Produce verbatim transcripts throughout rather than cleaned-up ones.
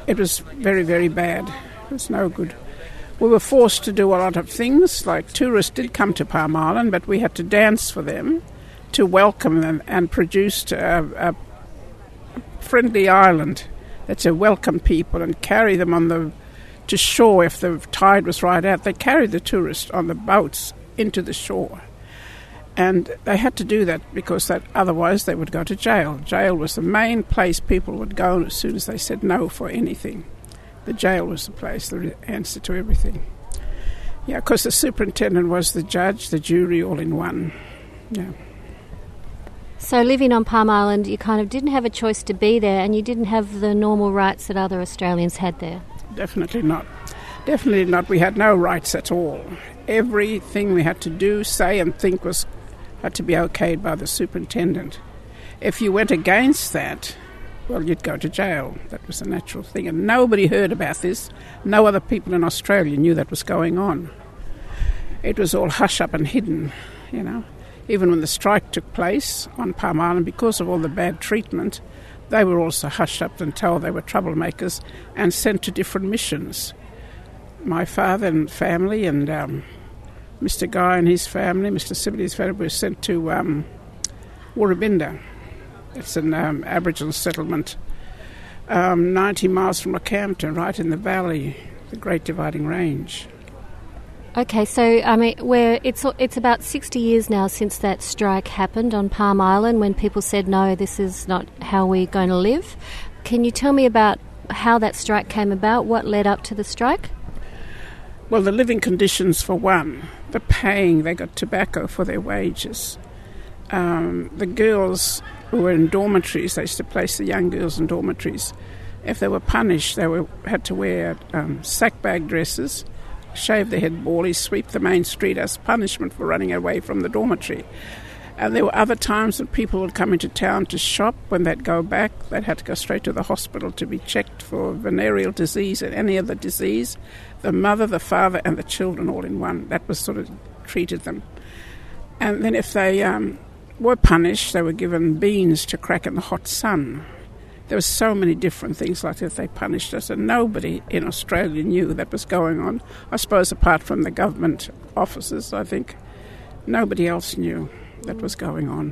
it was very, very bad. It was no good. We were forced to do a lot of things, like tourists did come to Palm Island, but we had to dance for them to welcome them and produce a, a friendly island that's a welcome people and carry them on the to shore if the tide was right out. They carried the tourists on the boats into the shore. And they had to do that because that otherwise they would go to jail. Jail was the main place people would go as soon as they said no for anything. The jail was the place, the answer to everything. Yeah, because the superintendent was the judge, the jury, all in one. Yeah. So living on Palm Island, you kind of didn't have a choice to be there, and you didn't have the normal rights that other Australians had there. Definitely not. Definitely not. We had no rights at all. Everything we had to do, say and think was had to be okayed by the superintendent. If you went against that, well, you'd go to jail. That was a natural thing. And nobody heard about this. No other people in Australia knew that was going on. It was all hush up and hidden, you know. Even when the strike took place on Palm Island, because of all the bad treatment, they were also hushed up and told they were troublemakers and sent to different missions. My father and family and um, Mister Guy and his family, Mister Sibley's family, were sent to um, Woorabinda. It's an um, Aboriginal settlement um, ninety miles from Rockhampton, right in the valley, the Great Dividing Range. Okay, so I mean, where it's it's about sixty years now since that strike happened on Palm Island, when people said no, this is not how we're going to live. Can you tell me about how that strike came about? What led up to the strike? Well, the living conditions for one, the paying. They got tobacco for their wages. Um, the girls who were in dormitories, they used to place the young girls in dormitories. If they were punished, they were had to wear um, sack bag dresses, shave their head bally, sweep the main street as punishment for running away from the dormitory. And there were other times that people would come into town to shop. When they'd go back, they'd have to go straight to the hospital to be checked for venereal disease and any other disease. The mother, the father, and the children all in one. That was sort of treated them. And then if they um, were punished, they were given beans to crack in the hot sun. There were so many different things like that. They punished us, and nobody in Australia knew that was going on. I suppose apart from the government officers, I think nobody else knew that was going on.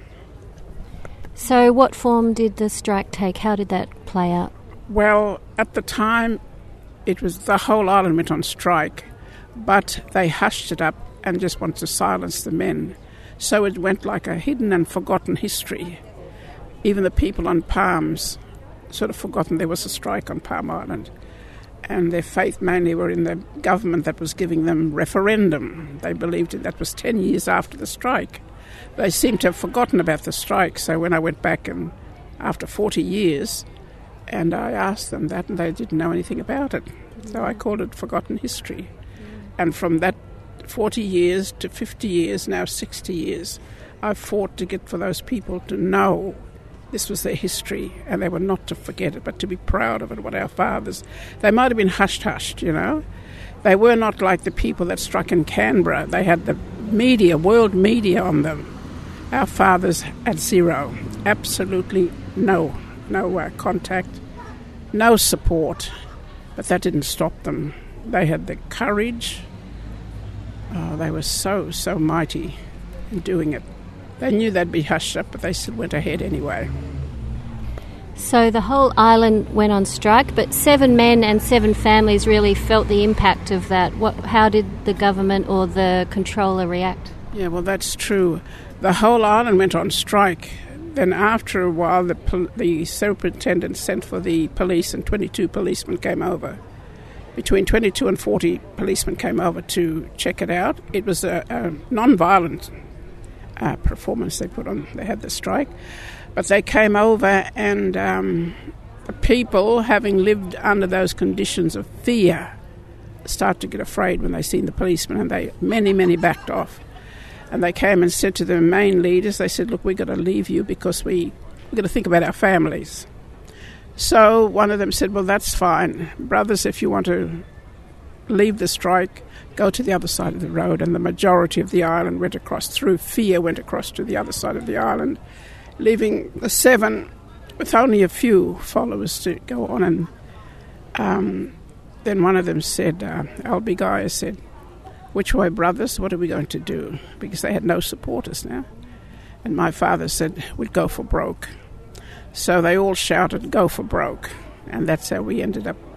So what form did the strike take? How did that play out? Well, at the time, it was the whole island went on strike, but they hushed it up and just wanted to silence the men. So it went like a hidden and forgotten history. Even the people on Palms sort of forgotten there was a strike on Palm Island, and their faith mainly were in the government that was giving them referendum. They believed it. That was ten years after the strike. They seemed to have forgotten about the strike. So when I went back and after forty years, and I asked them that, and they didn't know anything about it. So I called it forgotten history. And from that forty years to fifty years, now sixty years, I've fought to get for those people to know this was their history, and they were not to forget it, but to be proud of it, what our fathers... They might have been hushed-hushed, you know. They were not like the people that struck in Canberra. They had the media, world media on them. Our fathers had zero, absolutely no, no uh, contact, no support, but that didn't stop them. They had the courage. Oh, they were so, so mighty in doing it. They knew they'd be hushed up, but they still went ahead anyway. So the whole island went on strike, but seven men and seven families really felt the impact of that. What? How did the government or the controller react? Yeah, well, that's true. The whole island went on strike. Then after a while, the, pol- the superintendent sent for the police, and twenty-two policemen came over. Between twenty-two and forty policemen came over to check it out. It was a, a non-violent uh, performance they put on. They had the strike. But they came over, and um, the people, having lived under those conditions of fear, start to get afraid when they seen the policemen, and they many, many backed off. And they came and said to the main leaders, they said, look, we've got to leave you because we, we've got to think about our families. So one of them said, well, that's fine. Brothers, if you want to leave the strike, go to the other side of the road. And the majority of the island went across, through fear, went across to the other side of the island, leaving the seven with only a few followers to go on and um, then one of them said, uh, Albie Guy said, "Which way, brothers? What are we going to do?" Because they had no supporters now. And my father said, "We'd go for broke." So they all shouted, "Go for broke." And that's how we ended up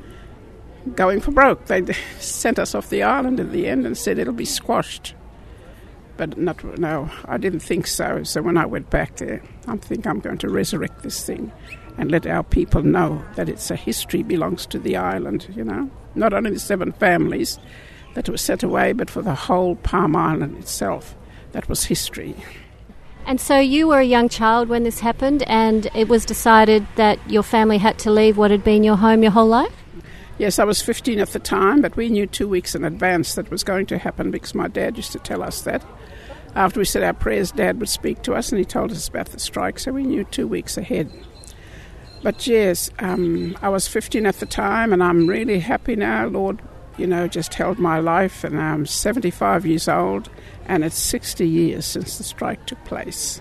going for broke. They sent us off the island in the end and said it'll be squashed. But not, no, I didn't think so. So when I went back there, I think I'm going to resurrect this thing and let our people know that it's a history, belongs to the island, you know. Not only the seven families that were set away, but for the whole Palm Island itself. That was history. And so you were a young child when this happened, and it was decided that your family had to leave what had been your home your whole life? Yes, I was fifteen at the time, but we knew two weeks in advance that was going to happen because my dad used to tell us that. After we said our prayers, Dad would speak to us, and he told us about the strike, so we knew two weeks ahead. But yes, um, I was fifteen at the time, and I'm really happy now. Lord, you know, just held my life, and I'm seventy-five years old, and it's sixty years since the strike took place.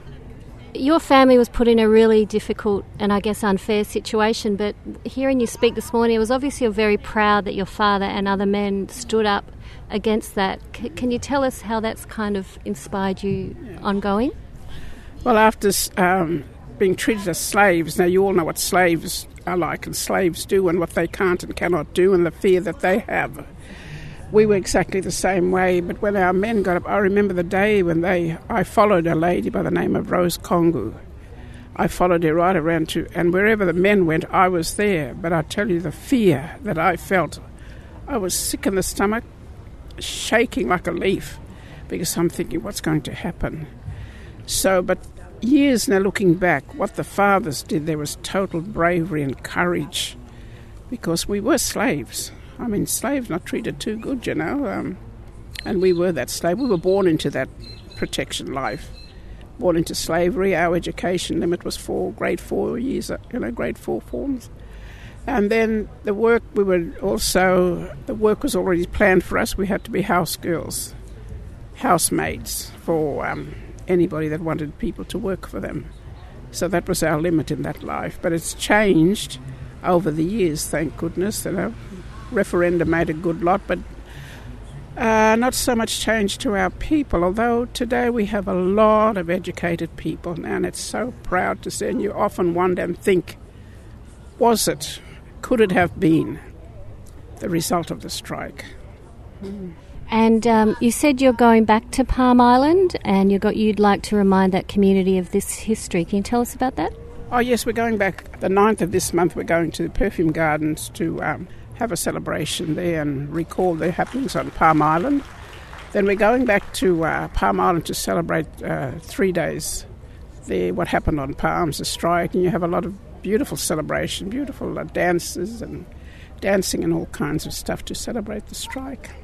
Your family was put in a really difficult and I guess unfair situation, but hearing you speak this morning, it was obvious you're very proud that your father and other men stood up against that. C- can you tell us how that's kind of inspired you yeah. ongoing? Well, after um, being treated as slaves, now you all know what slaves are like and slaves do and what they can't and cannot do and the fear that they have. We were exactly the same way, but when our men got up, I remember the day when they, I followed a lady by the name of Rose Kongu. I followed her right around to, and wherever the men went, I was there. But I tell you, the fear that I felt, I was sick in the stomach, shaking like a leaf, because I'm thinking, what's going to happen? So, but years now looking back, what the fathers did, there was total bravery and courage, because we were slaves. I mean, slaves not treated too good, you know, um, and we were that slave. We were born into that protection life, born into slavery. Our education limit was four, grade four years, you know, grade four forms. And then the work, we were also, the work was already planned for us. We had to be house girls, housemaids for um, anybody that wanted people to work for them. So that was our limit in that life. But it's changed over the years, thank goodness, you know. Referendum made a good lot, but uh, not so much change to our people, although today we have a lot of educated people now, and it's so proud to see, and you often wonder and think, was it, could it have been the result of the strike? Mm. And um, you said you're going back to Palm Island, and you got, you'd like to remind that community of this history. Can you tell us about that? Oh yes, we're going back the ninth of this month. We're going to the Perfume Gardens to um, have a celebration there and recall the happenings on Palm Island. Then we're going back to uh, Palm Island to celebrate uh, three days there, what happened on Palms, the strike, and you have a lot of beautiful celebration, beautiful uh, dances and dancing and all kinds of stuff to celebrate the strike.